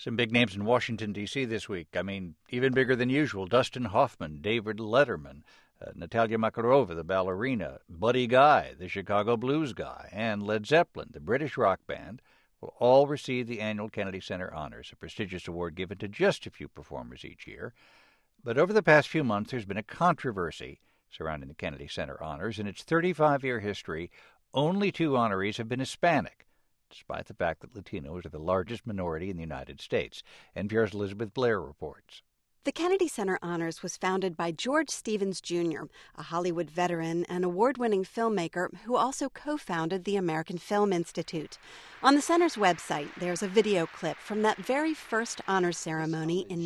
Some big names in Washington, D.C. this week. I mean, even bigger than usual. Dustin Hoffman, David Letterman, Natalia Makarova, the ballerina, Buddy Guy, the Chicago blues guy, and Led Zeppelin, the British rock band, will all receive the annual Kennedy Center Honors, a prestigious award given to just a few performers each year. But over the past few months, there's been a controversy surrounding the Kennedy Center Honors. In its 35-year history, only 2 honorees have been Hispanic, despite the fact that Latinos are the largest minority in the United States. NPR's Elizabeth Blair reports. The Kennedy Center Honors was founded by George Stevens, Jr., a Hollywood veteran and award-winning filmmaker who also co-founded the American Film Institute. On the center's website, there's a video clip from that very first honors ceremony in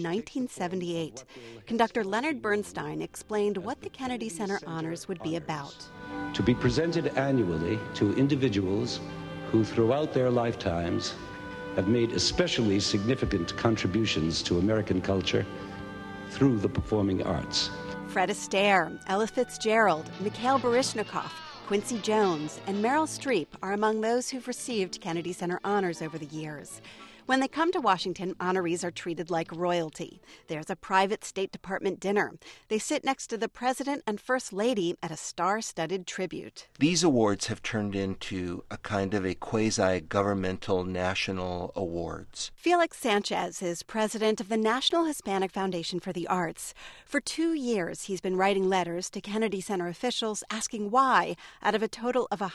1978. Conductor Leonard Bernstein explained what the Kennedy Center Honors would be about. To be presented annually to individuals who throughout their lifetimes have made especially significant contributions to American culture through the performing arts. Fred Astaire, Ella Fitzgerald, Mikhail Baryshnikov, Quincy Jones, and Meryl Streep are among those who've received Kennedy Center honors over the years. When they come to Washington, honorees are treated like royalty. There's a private State Department dinner. They sit next to the President and First Lady at a star-studded tribute. These awards have turned into a kind of a quasi-governmental national awards. Felix Sanchez is president of the National Hispanic Foundation for the Arts. For 2 years, he's been writing letters to Kennedy Center officials asking why, out of a total of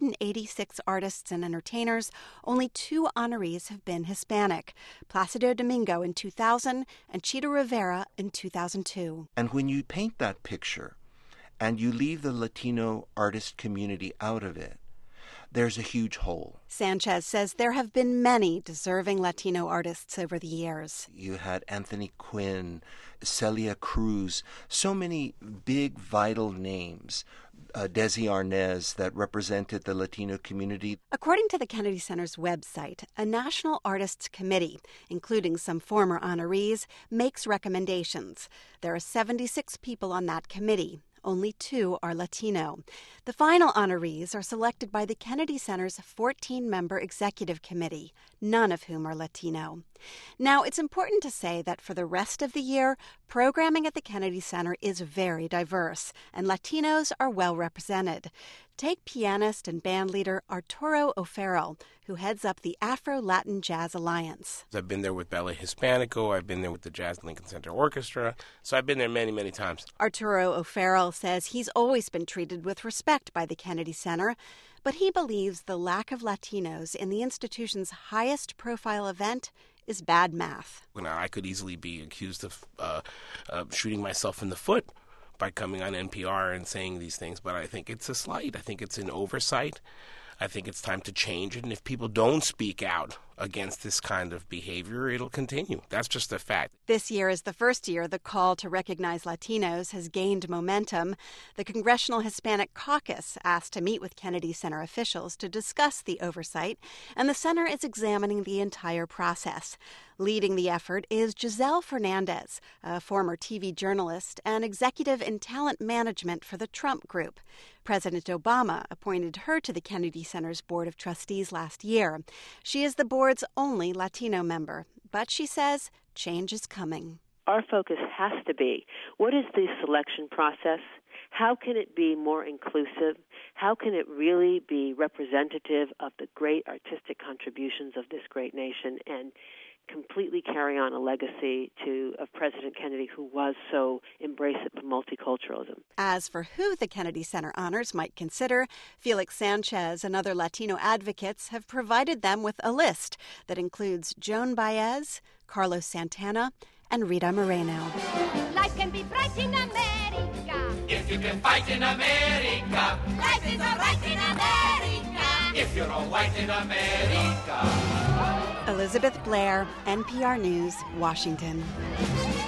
186 artists and entertainers, only 2 honorees have been Hispanic, Placido Domingo in 2000 and Chito Rivera in 2002. And when you paint that picture and you leave the Latino artist community out of it, there's a huge hole. Sanchez says there have been many deserving Latino artists over the years. You had Anthony Quinn, Celia Cruz, so many big, vital names. Desi Arnaz, that represented the Latino community. According to the Kennedy Center's website, a National Artists Committee, including some former honorees, makes recommendations. There are 76 people on that committee. Only 2 are Latino. The final honorees are selected by the Kennedy Center's 14-member executive committee, none of whom are Latino. Now, it's important to say that for the rest of the year, programming at the Kennedy Center is very diverse, and Latinos are well represented. Take pianist and bandleader Arturo O'Farrill, who heads up the Afro-Latin Jazz Alliance. I've been there with Ballet Hispanico. I've been there with the Jazz Lincoln Center Orchestra. So I've been there many, many times. Arturo O'Farrill says he's always been treated with respect by the Kennedy Center, but he believes the lack of Latinos in the institution's highest-profile event is bad math. I could easily be accused of shooting myself in the foot by coming on NPR and saying these things, but I think it's a slight. I think it's an oversight. I think it's time to change it, and if people don't speak out against this kind of behavior, it'll continue. That's just a fact. This year is the first year the call to recognize Latinos has gained momentum. The Congressional Hispanic Caucus asked to meet with Kennedy Center officials to discuss the oversight, and the center is examining the entire process. Leading the effort is Giselle Fernandez, a former TV journalist and executive in talent management for the Trump Group. President Obama appointed her to the Kennedy Center's Board of Trustees last year. She is the board's only Latino member, but she says change is coming. Our focus has to be, what is the selection process? How can it be more inclusive? How can it really be representative of the great artistic contributions of this great nation and completely carry on a legacy of President Kennedy, who was so embracing of multiculturalism. As for who the Kennedy Center honors might consider, Felix Sanchez and other Latino advocates have provided them with a list that includes Joan Baez, Carlos Santana, and Rita Moreno. Life can be bright in America if you can fight in America. Life is all right in America if you're all white in America. Elizabeth Blair, NPR News, Washington.